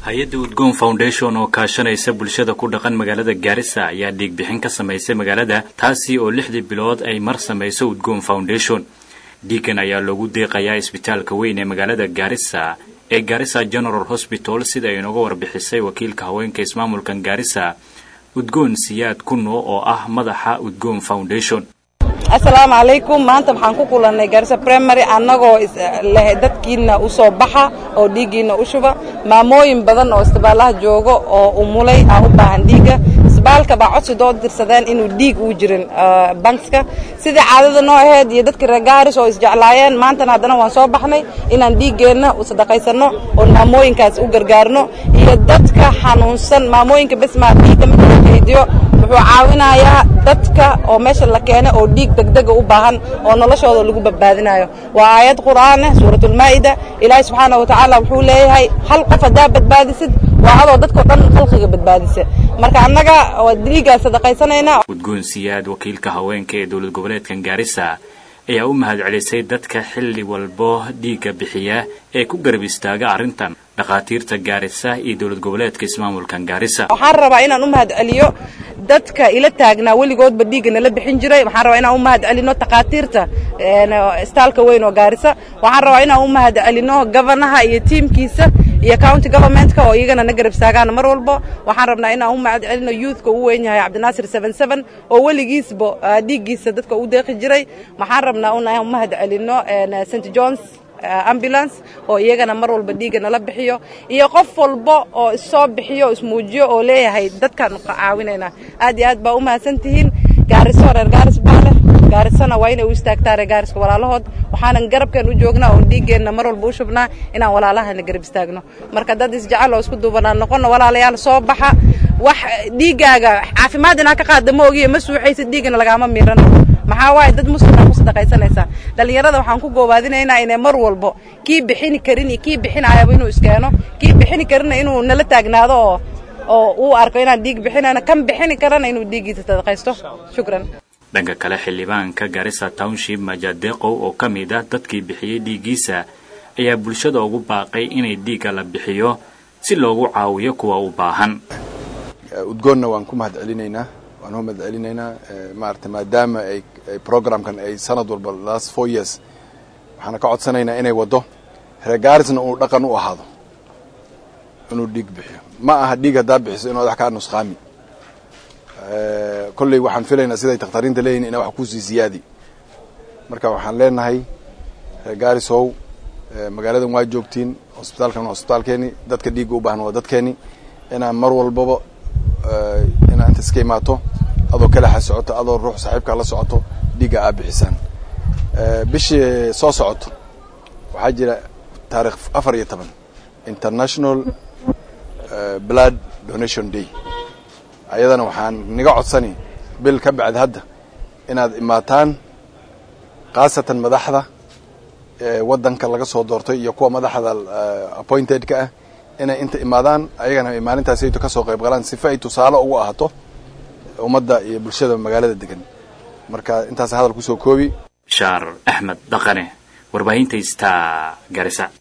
hay'adda Udgoon Foundation oo kaashanaysa bulshada ku dhaqan magaalada Garissa ayaa dhiig bixin ka sameysay magaalada taasi oo 6 bilood ay mar sameysay Udgoon Foundation. Dhiigan ayaa lagu deeqayaa isbitaalka weyn ee magaalada Garissa ee Garissa General Hospital sida ay nooga warbixisay wakiilka haweenka ismaamulka Garissa Udgoon Siyaad Kuno oo ah madaxa Udgoon Foundation. Assalamu alaykum maanta waxaan ku kulanay Garissa Primary anagoo dadkiina u soo baxa oo dhiigina u shuba maamooyin badan oo isbitaalaha joogo oo umulay u baahan dhiiga isbitaalka baa codsi dood dirsadeen inuu dhiig u jirin bankska sida caadada noo ahayd iyo dadka reer Garissa oo isjeclaayeen maanta haddana waan soo baxnay inaan dhiigeena u sadaqaysano oo maamooyinkaas u gargaarno iyo dadka xanuunsan maamooyinka bas ma dhiiga midkiidiyo wuxuu caawinayaa dadka oo meesha la keenay oo dhiig degdeg u baahan oo noloshooda lagu badbaadinayo waa aayad quraan ah suuratul maa'ida ilaahay subhanahu wa ta'ala wuxuu leeyahay hal qof hadaa badbaadisid waa adoo dadka dhan khalqiga badbaadisa marka annaga oo dhiiga sadaqaysanayna Udgoon Siyaad wakiilka haweenka ee dawlad goboleedka Garissa ayaa u mahadcelisay dadka xilli walbo dhiiga bixiya ee ku garab istaaga arintan dhaqaatiirta Garissa iyo dawlad goboleedka ismaamulka Garissa waxaan rabaa inaan u mahadceliyo dadka ila taagna waligoodba dhiigana la bixin jiray waxaan rabaa inaan u mahadcelino dhaqaatiirta istaalka weyn oo Garissa waxaan rabaa inaan u mahadcelino governaha iyo teamkiisa iyo county governmentka oo iyagana na garab istaagaan mar walba waxaan rabnaa inaan u mahadcelino youthka uu weyn yahay Cabdinaasir 77 oo waligiisba dhiigiisa dadka u deeqi jiray waxaan rabnaa inaan u mahadcelino St John's ambulance oo iyagana mar walba dhiigana la bixiyo iyo qof walba oo soo bixiyo ismuujiyo oo leeyahay dadkan caawinayna aad iyo aad baa u mahadsantihiin Garissa reer Garissa baale Garissana waa inay u istaagtaa reer Garissa walaalahood waxaanan garabkan u joognaa oo dhiigeena mar walba u shubnaa inaan walaalahana garab istaagno marka dad isjecel oo isku duubanaan noqono walaalayaal soo baxa wax dhiigaaga caafimaadina ka qaadamo ogiye ma suuxaysid dhiigana lagama miirano maxaa waay dad muslim ku sadaqaysanaysa dhalinyarada waxaan ku goobaadinaynaa inay mar walba kii bixin karin kii bixinaayaba inuu iskeeno kii bixin karin inuu nala taagnaado oo uu arko inaan dhiig bixinayna kan bixin karana inuu dhiigiisa sadaqaysto shukran dhanka kale xildhibaanka Garissa Township Majadeqo oo kamid ah dadkii bixiyay dhiigiisa ayaa bulshada ugu baaqay inay dhiiga la bixiyo si loogu caawiyo kuwa u baahan Udgoonna waan ku mahadcelinaynaa maadaama ay programkan ay sanad walba last 4 years waxaan ka codsanaynaa inay wado reer Garissa uu dhaqan u ahaado inuu dhiig bixiyo ma aha dhiig hadaa bixiso inuu wax ka nusqaami kulli waxaan filaynaa sida taqtariinta leeyihiin in wax ku sii siyaadi marka waxaan leenahay reer Garissa magaaladan waa joogtiin hospitaalkeeni dadka dhiig u baahan waa dadkeeni inaan mar walba inaan inta iska imaato adoo kala xasocoto adoo ruux saaxiibka la socoto dhiiga aad bixisaan bishii soo socoto waxaa jira taariikh 14 International Blood Donation Day ayadana waxaan niga codsani bil ka bacd hadda inaad imaataan qaasatan madaxda wadanka laga soo doortay iyo kuwa madaxda appointed ka ah inay inta imaadaan ayagana maalintaas ay ka soo qayb galaan si ay tusaale ugu ahaato ummadda iyo bulshada magaalada degan marka intaas hadal ku soo koobi Shaar Ahmed Dhaqane warbaahinta Garissa